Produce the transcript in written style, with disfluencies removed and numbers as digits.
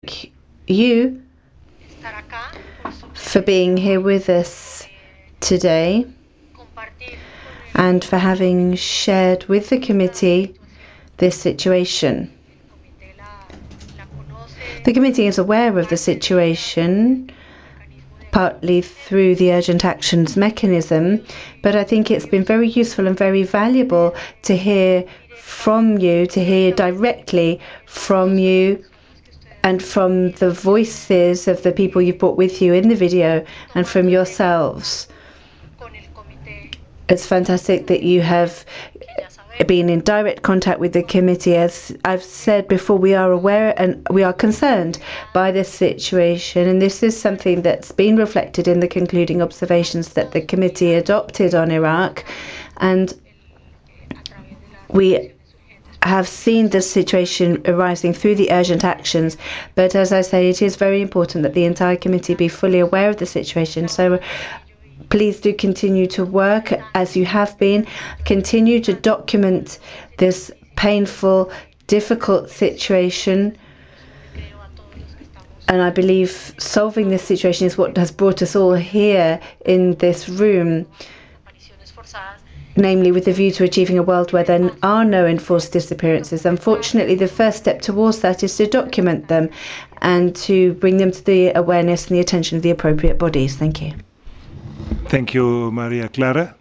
you for being here with us today and for having shared with the committee this situation. The committee is aware of the situation, partly through the urgent actions mechanism, but I think it's been very useful and very valuable to hear from you, to hear directly from you and from the voices of the people you've brought with you in the video and from yourselves. It's fantastic that you have been in direct contact with the committee. As I've said before, we are aware and we are concerned by this situation, and this is something that's been reflected in the concluding observations that the committee adopted on Iraq, and we have seen this situation arising through the urgent actions. But as I say, it is very important that the entire committee be fully aware of the situation. So please do continue to work as you have been. Continue to document this painful, difficult situation. And I believe solving this situation is what has brought us all here in this room, namely with a view to achieving a world where there are no enforced disappearances. Unfortunately, the first step towards that is to document them and to bring them to the awareness and the attention of the appropriate bodies. Thank you. Thank you, Maria Clara.